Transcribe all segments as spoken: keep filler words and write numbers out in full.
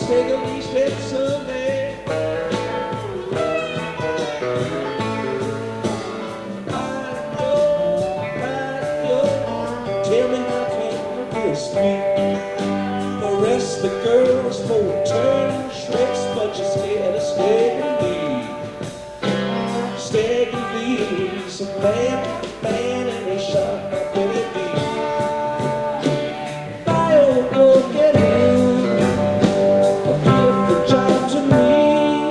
take a least step someday. I know, I know. Tell me how can you be sweet? The rest of the girls for turn tricks, but you're scared of Staggerly. Staggerly, some man, man, and they shot my Billy B. I'll go get him, I'll give the job to me.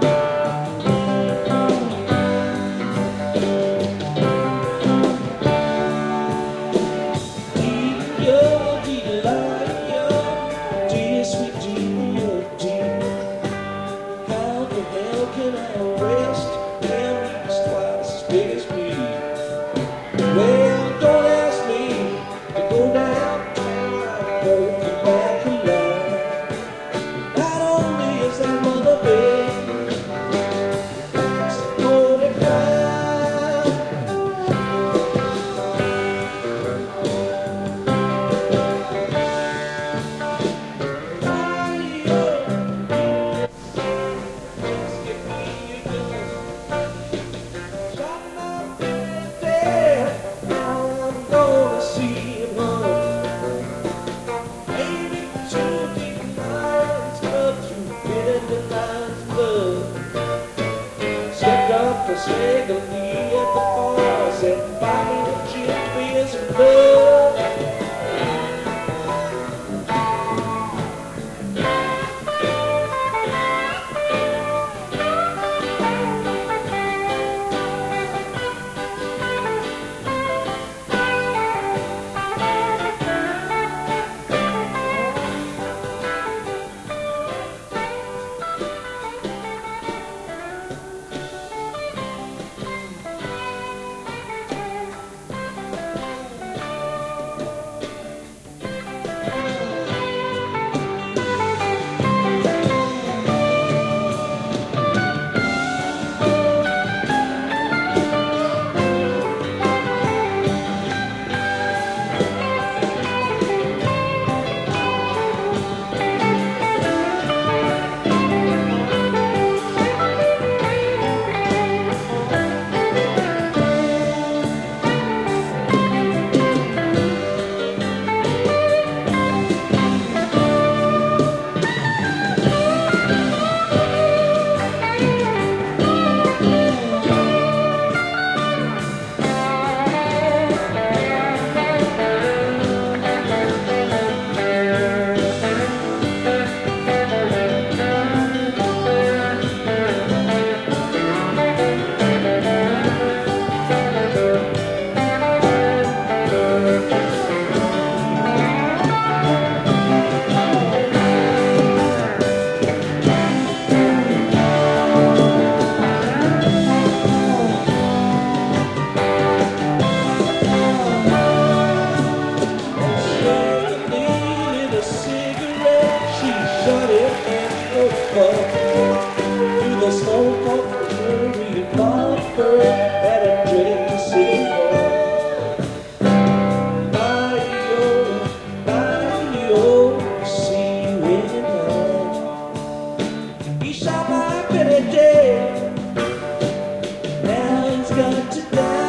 Dear, dear, dear, dear, sweet dear, dear. How the hell can I rest? Hell, he's twice as big as me. Well, don't ask me to go downtown, I'll go back alive. Not only is that mother big, it's forty-five. Staggerly at the bar, said bottle of gin, beers, and blood. To the smoke of the cherry bumper at a dreaded city hall. Bye-yo, bye-yo, see you in the night. He shot my Billy dead, now he's got to die.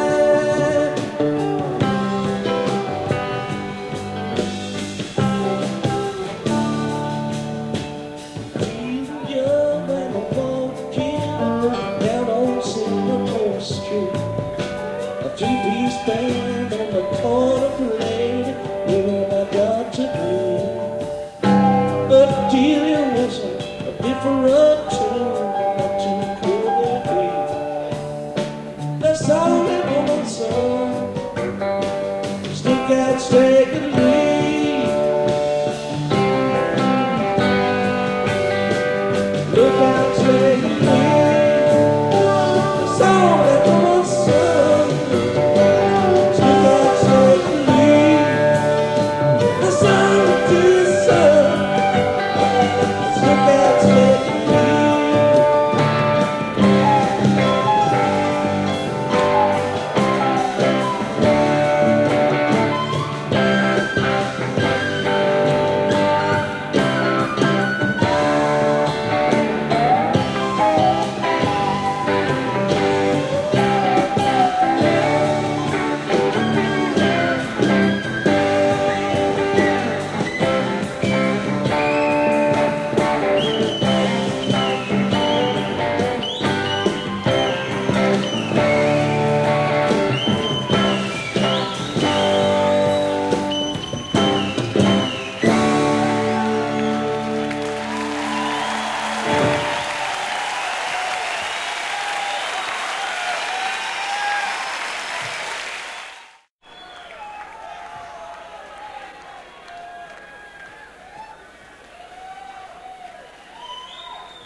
A two-piece band on the corner played where I got to be. But Delia was a, a different tune, not too cool to be. That's all that woman's song. Stick out, Staggerly.